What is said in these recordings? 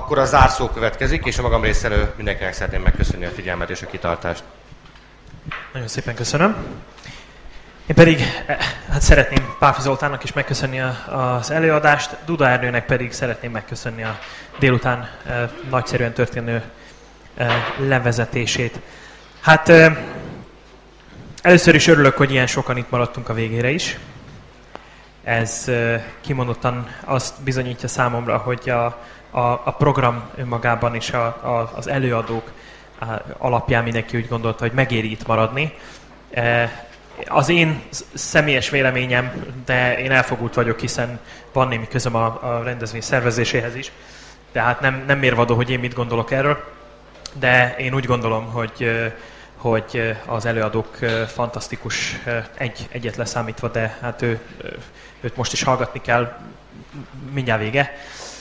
Akkor a zárszó következik, és a magam részéről mindenkinek szeretném megköszönni a figyelmet és a kitartást. Nagyon szépen köszönöm. Én pedig szeretném Páfi Zoltánnak is megköszönni az előadást, Duda Ernőnek pedig szeretném megköszönni a délután nagyszerűen történő levezetését. Hát először is örülök, hogy ilyen sokan itt maradtunk a végére is. Ez kimondottan azt bizonyítja számomra, hogy a program önmagában és az előadók alapján mindenki úgy gondolta, hogy megéri itt maradni. Az én személyes véleményem, de én elfogult vagyok, hiszen van némi közöm a rendezvény szervezéséhez is, tehát nem mérvadó, hogy én mit gondolok erről, de én úgy gondolom, hogy az előadók fantasztikus, egyet leszámítva, de hát őt most is hallgatni kell, mindjárt vége.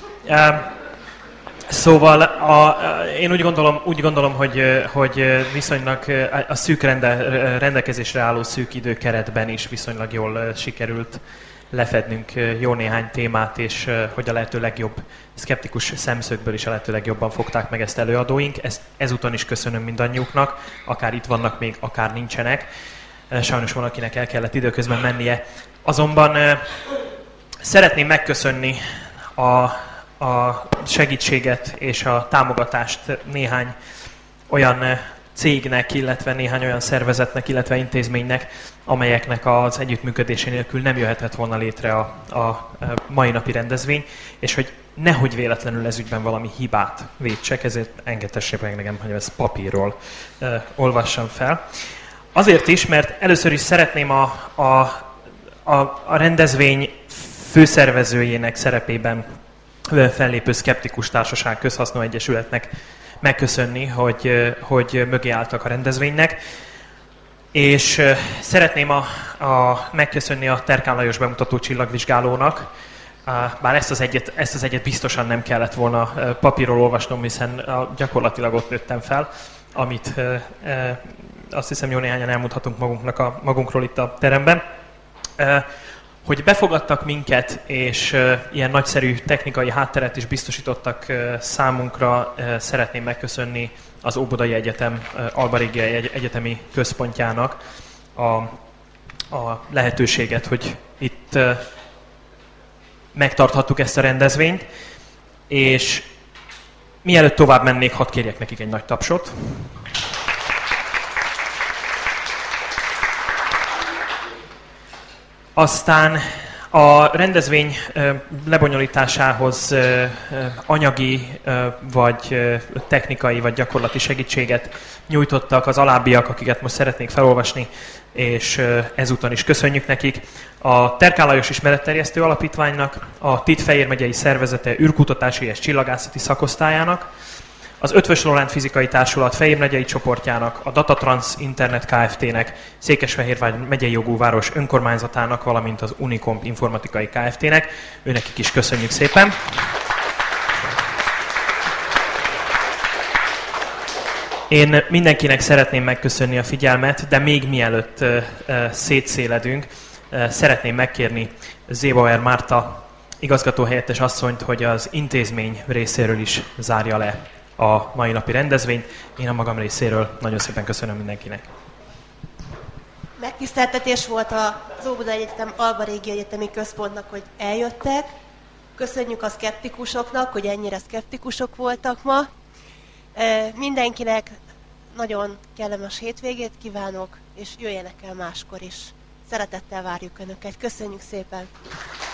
Szóval én úgy gondolom, hogy viszonylag a szűk rendelkezésre álló szűk időkeretben is viszonylag jól sikerült lefednünk jó néhány témát, és hogy a lehető legjobb szkeptikus szemszögből is a lehető legjobban fogták meg ezt előadóink. Ezúton is köszönöm mindannyiuknak, akár itt vannak még, akár nincsenek. Sajnos valakinek el kellett időközben mennie. Azonban szeretném megköszönni a segítséget és a támogatást néhány olyan cégnek, illetve néhány olyan szervezetnek, illetve intézménynek, amelyeknek az együttműködésé nélkül nem jöhetett volna létre a mai napi rendezvény, és hogy nehogy véletlenül ez ügyben valami hibát védsek, ezért engedhessék meg nekem, hogy ezt papírról olvassam fel. Azért is, mert először is szeretném a rendezvény főszervezőjének szerepében fellépő Szkeptikus Társaság Közhasznú Egyesületnek megköszönni, hogy mögé álltak a rendezvénynek. És szeretném megköszönni a Terkán Lajos bemutató csillagvizsgálónak, bár ezt az egyet biztosan nem kellett volna papírról olvasnom, hiszen gyakorlatilag ott nőttem fel, amit azt hiszem jó néhányan elmondhatunk magunkról itt a teremben. Hogy befogadtak minket, és ilyen nagyszerű technikai hátteret is biztosítottak számunkra, szeretném megköszönni az Óbudai Egyetem Alba Regia Egyetemi Központjának a lehetőséget, hogy itt megtarthattuk ezt a rendezvényt, és mielőtt tovább mennék, hadd kérjek nekik egy nagy tapsot. Aztán a rendezvény lebonyolításához anyagi, vagy technikai, vagy gyakorlati segítséget nyújtottak az alábbiak, akiket most szeretnék felolvasni, és ezúton is köszönjük nekik. A Terkán Lajos Ismeretterjesztő Alapítványnak, a TIT Fejér megyei szervezete űrkutatási és csillagászati szakosztályának, az Ötvös Loránd Fizikai Társulat Fejér megyei csoportjának, a Datatrans Internet Kft-nek, Székesfehérvár megyei jogú város önkormányzatának, valamint az Unicomp Informatikai Kft-nek. Őnekik is köszönjük szépen! Én mindenkinek szeretném megköszönni a figyelmet, de még mielőtt szétszéledünk, szeretném megkérni Zébauer Márta igazgatóhelyettes asszonyt, hogy az intézmény részéről is zárja le a mai napi rendezvényt. Én a magam részéről nagyon szépen köszönöm mindenkinek. Megtiszteltetés volt az Óbudai Egyetem Alba Regia Egyetemi Központnak, hogy eljöttek. Köszönjük a szkeptikusoknak, hogy ennyire szkeptikusok voltak ma. Mindenkinek nagyon kellemes hétvégét kívánok, és jöjjenek el máskor is. Szeretettel várjuk Önöket. Köszönjük szépen!